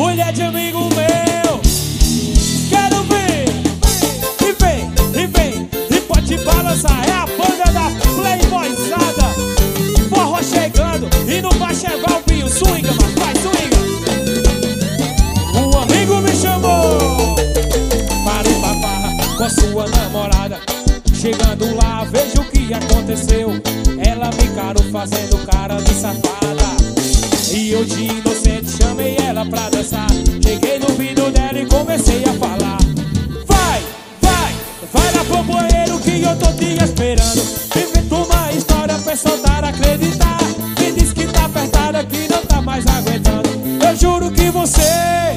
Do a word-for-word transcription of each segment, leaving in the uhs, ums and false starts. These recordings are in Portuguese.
mulher de amigo meu. Quero ver, e vem, e vem, e pode balançar. É a banda da Playboyzada. Forró chegando e não vai chegar o vinho. Swinga, mas vai, swinga. Um amigo me chamou para ir pra farra com a sua namorada. Chegando lá, vejo o que aconteceu. Ela me encarou fazendo cara de safada. E eu de inocente chamei ela pra dançar. Cheguei no vidro dela e comecei a falar. Vai, vai, vai lá pro banheiro que eu tô te esperando. Inventa uma história pra soltar acreditar. Me diz que tá apertada, que não tá mais aguentando. Eu juro que você,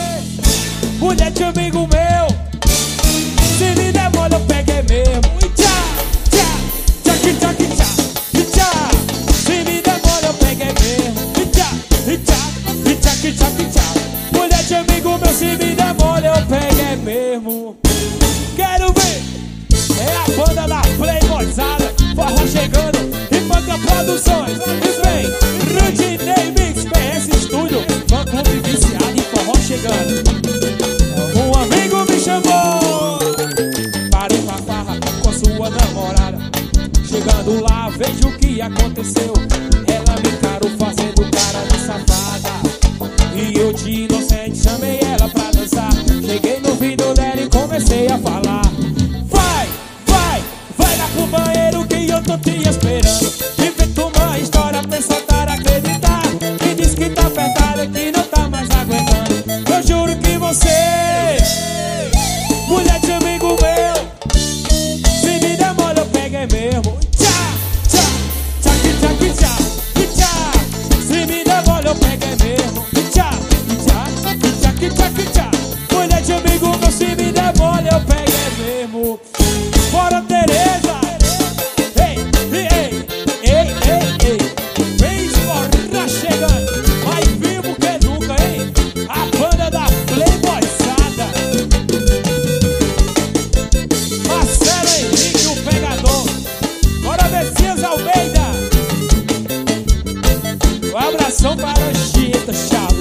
mulher de amigo meu, se me der mole eu pego é mesmo. E tchá, tchá, tchá, tchá, tchá, tchá. Se me der mole eu pego é mesmo. E tchá, e tchá, e tchá, tchá, tchá. Mulher de amigo meu, se me der mole eu pego é mesmo. Quero ver, é a banda da Playboyzada. Forró chegando e Panca Produções. E vem, Rudinei Mix, P S Studio. Fã clube viciado e forró chegando. Um amigo me chamou para ir pra farra com sua namorada. Chegando lá, vejo o que aconteceu. Ela me encarou fazendo cara de safada. E eu de inocente chamei ela pra dançar. Cheguei no vidro dela e comecei a falar. Vai, vai, vai lá pro banheiro que eu tô te esperando. Inventa uma história pra soltar acreditar. Me diz que tá apertada, que não tá mais aguentando. Eu juro que você, mulher de amigo meu, se me der mole eu pego é mesmo. Tchá, tchá, tchá, tchá, tchá, tchá. Se me der mole eu pego é mesmo. Tchá, tchá, tchá, tchá, tchá. Mulher de amigo meu, se me der mole eu pego é mesmo. Bora, Tereza. Ei, ei, ei, ei, ei. Vem escorrar chegando, mais vivo que nunca, hein? A banda da Playboyzada. Marcelo Henrique, o pegador. Bora, Messias Almeida. Um abração para a Chita, chave.